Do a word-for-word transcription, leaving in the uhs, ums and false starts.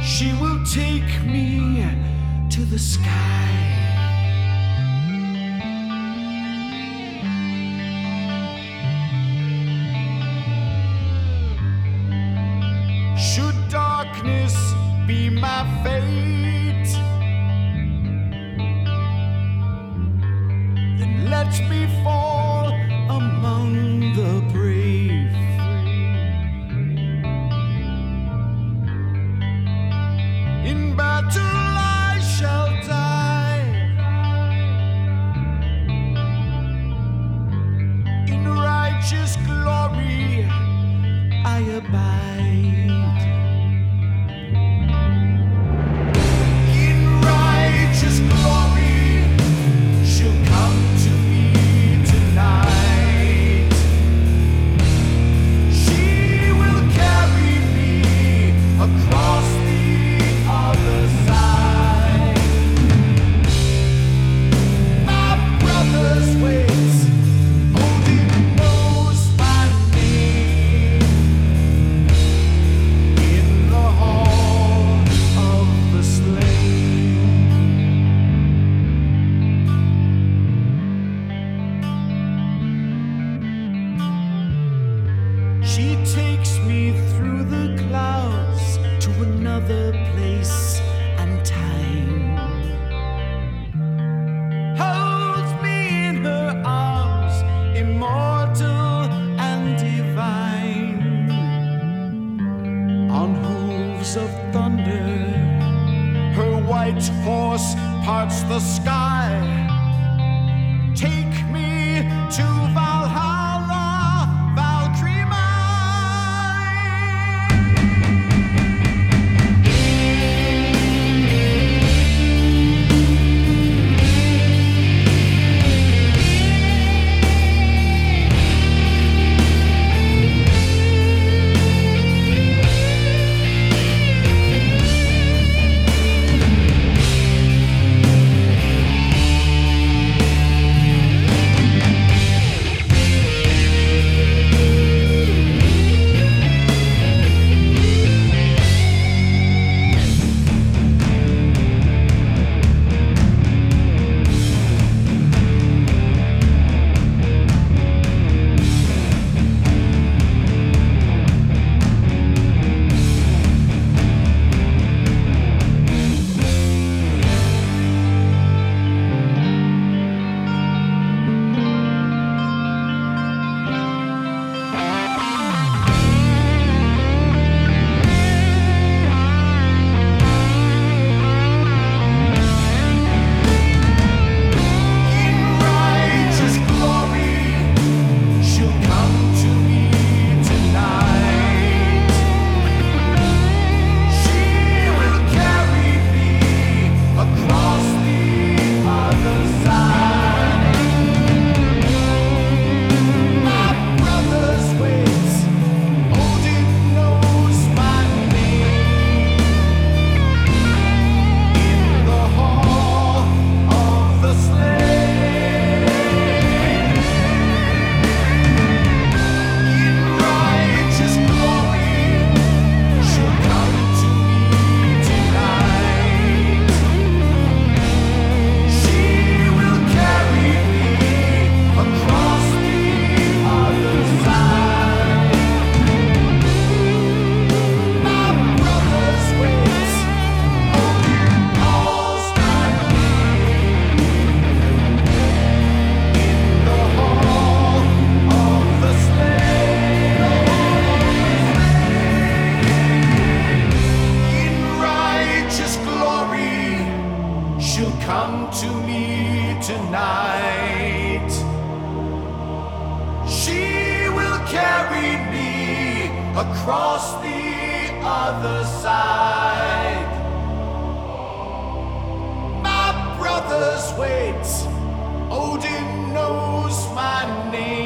She will take me to the sky. Should darkness be my fate, then let me fall among the brave. In battle I shall die, in righteous glory I abide. In righteous glory she'll come to me tonight. She will carry me across the other side. My brothers wait, Odin knows my name. In the hall of the slain, she takes me through the clouds to another place and time, holds me in her arms, immortal and divine. On hooves of thunder, her white horse parts the sky. Take me to Valhalla, Valkyrie across the other side. My brothers wait, Odin knows my name.